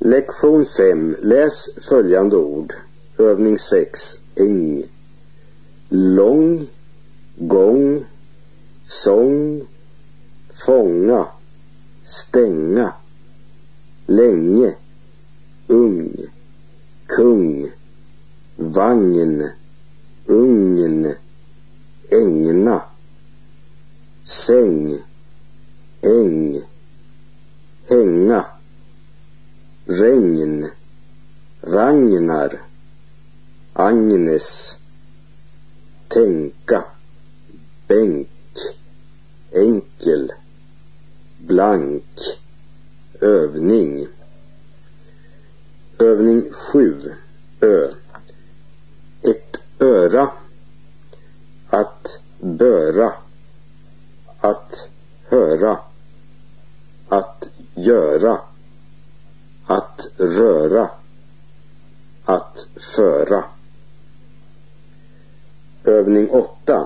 Lektion 5. Läs följande ord. Övning 6. Äng. Lång, gång, sång, fånga, stänga, länge, ung, kung, vagn, ugn, ängna, säng, äng, hänga, regn, Ragnar, Agnes, tänka, bänk, enkel, blank, övning. Övning 7. Ett öra, att böra, att höra, att göra, att röra, att föra. Övning 8.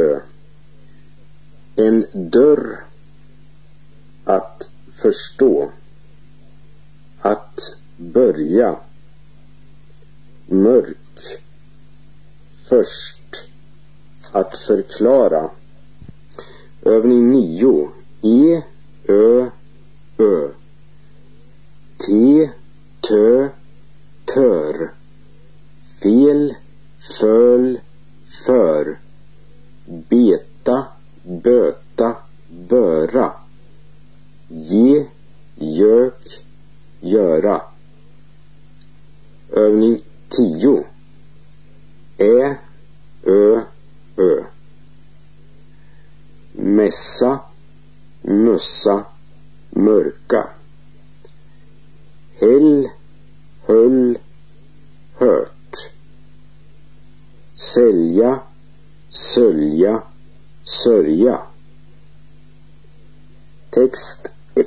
En dörr, att förstå, att börja, mörk, först, att förklara. Övning 9. Ö, T, tö, tör, fel, föl, för, beta, böta, böra, ge, gök, göra. Övning 10. Ö, mässa, mössa, mörka. Häll, höll, hört. Sälja, sölja, sörja. Text 1.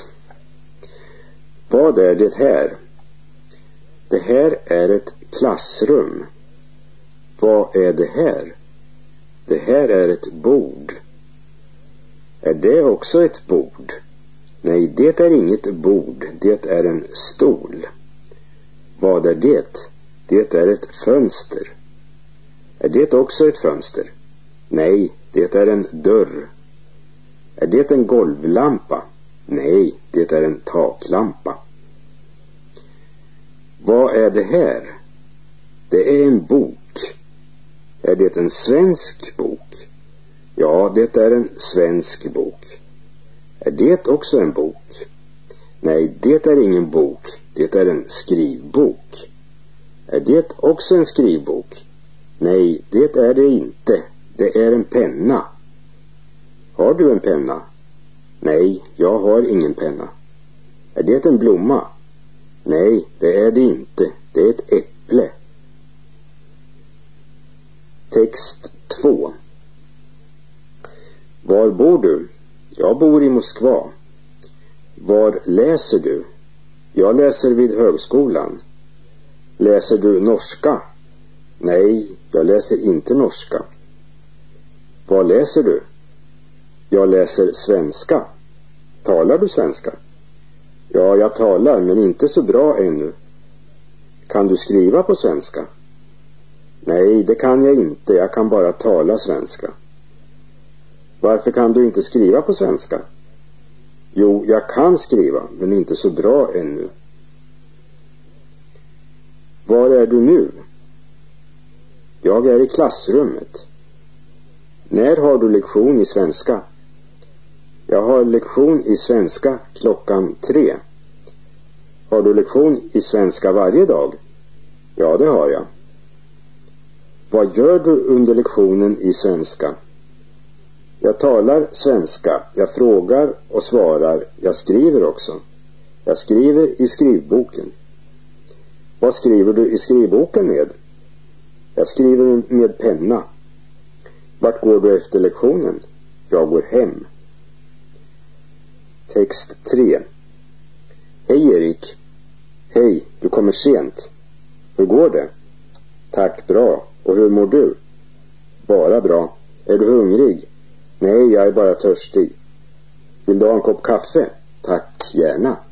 Vad är det här? Det här är ett klassrum. Vad är det här? Det här är ett bord. Är det också ett bord? Nej, det är inget bord. Det är en stol. Vad är det? Det är ett fönster. Är det också ett fönster? Nej, det är en dörr. Är det en golvlampa? Nej, det är en taklampa. Vad är det här? Det är en bok. Är det en svensk bok? Ja, det är en svensk bok. Är det också en bok? Nej, det är ingen bok. Det är en skrivbok. Är det också en skrivbok? Nej, det är det inte. Det är en penna. Har du en penna? Nej, jag har ingen penna. Är det en blomma? Nej, det är det inte. Det är ett äpple. Text 2. Var bor du? Jag bor i Moskva. Var läser du? Jag läser vid högskolan. Läser du norska? Nej, jag läser inte norska. Vad läser du? Jag läser svenska. Talar du svenska? Ja, jag talar, men inte så bra ännu. Kan du skriva på svenska? Nej, det kan jag inte. Jag kan bara tala svenska. Varför kan du inte skriva på svenska? Jo, jag kan skriva, men inte så bra ännu. Var är du nu? Jag är i klassrummet. När har du lektion i svenska? Jag har lektion i svenska 3:00. Har du lektion i svenska varje dag? Ja, det har jag. Vad gör du under lektionen i svenska? Jag talar svenska, jag frågar och svarar, jag skriver också. Jag skriver i skrivboken. Vad skriver du i skrivboken med? Jag skriver med penna. Vart går du efter lektionen? Jag går hem. Text 3. Hej Erik. Hej, du kommer sent. Hur går det? Tack, bra. Och hur mår du? Bara bra. Är du hungrig? Nej, jag är bara törstig. Vill du ha en kopp kaffe? Tack, gärna.